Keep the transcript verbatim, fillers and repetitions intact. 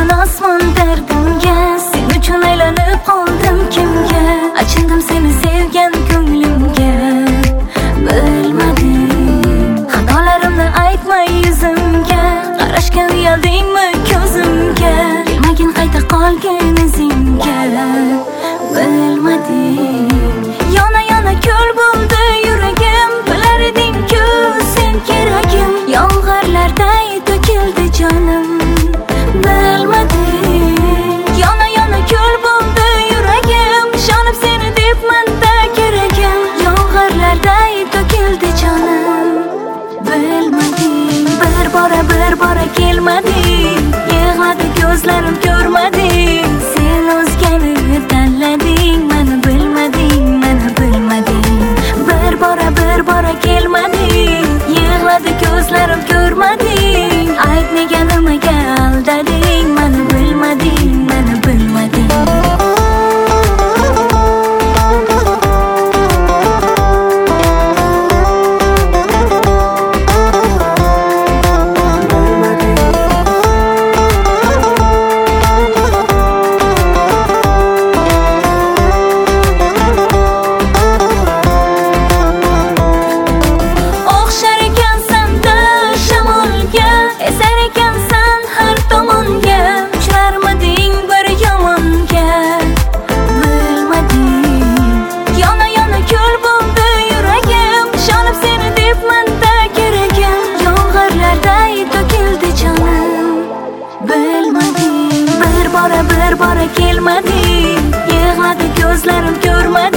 osmon dardimga, sen uchun aylanib qoldim kimga. Achindim seni sevgan ko'nglimga. Bilmadim xatolarimni aytmay yuzimga, qarashga uyaldingmi ko'zimga, kelmagin qayta qolgin izingga. Bilmadim yona yona ko'l bo'ldi yuragim, bilar eding-ku sen keragim, yomg'irlarday to'kildi jonim. Bilmadim yona yona ko'l bo'ldi yuragim, ishonib seni debman-da keragim, yomg'irlarday to'kildi jonim. Bilmadim bir bora bir bora kelmading, yig'ladi ko'zlarim ko'rmading, sen o'zgani tanlading, meni bilmading, meni bilmading. Bir bora bir bora kelmading, yig'ladi ko'zlarim ko'rmading, ayt nega nimaga aldading, meni bilmading, meni bilmading. Bilmadim bir bora bir bora kelmading, yig'ladi ko'zlarim ko'rmading.